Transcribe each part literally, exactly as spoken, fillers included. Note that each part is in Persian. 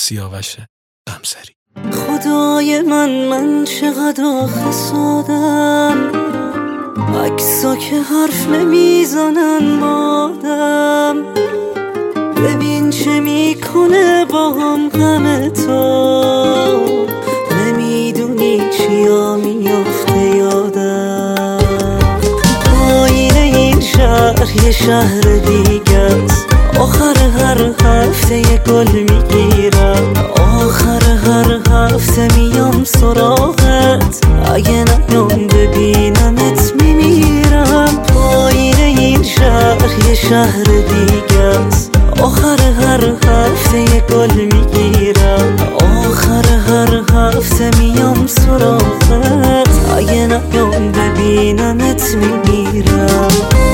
سیاوش غمسری. خدای من من چقدر آخه سادم، عکسا که حرف نمیزنن بادم، ببین چه میکنه با هم غم تو، نمیدونی چیا میافته یادم. پایین این شهر یه شهر دیگه است، آخر هر هفته یه گل میگیرم، آخر هر هفته میام سراغت، اگه نیام ببینمت میمیرم. پایین این شهر یه شهر دیگه است، آخر هر هفته یه گل میگیرم، آخر هر هفته میام سراغت، اگه نیام ببینمت میمیرم.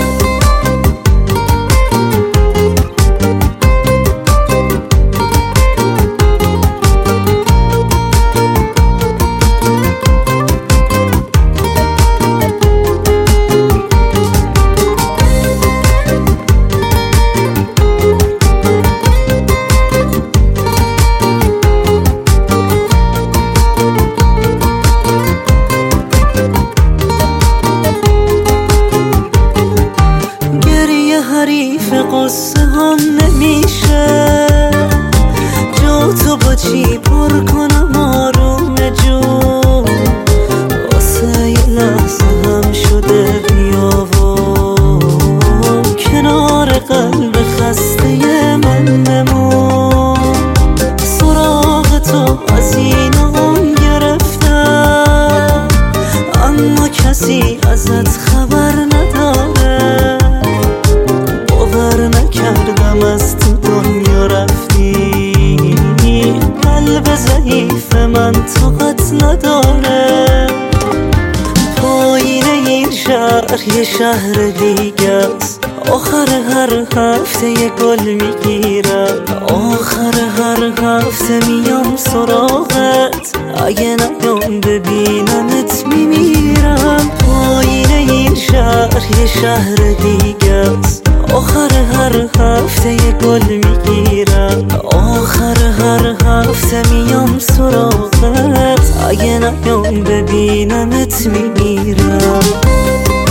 حریف قصه هم نمیشه، جا تو با چی پر کنم آروم جون، واسه یه لحظه هم شده بیا و کنار قلب خسته من بمون. سراغ تو از این اون گرفتم، اما کسی ازت خبر نداره، نکردم از تو دنیا رفتی، قلب ضعیف من طاقت نداره. پایین این شهر یه شهر دیگه است، آخر هر هفته یه گل میگیرم، آخر هر هفته میام سراغت، اگه نیام ببینمت میمیرم. پایین این شهر یه شهر دیگه است، آخر هر هفته یه گل میگیرم، آخر هر هفته میام سراغت، اگه نیام ببینمت میمیرم.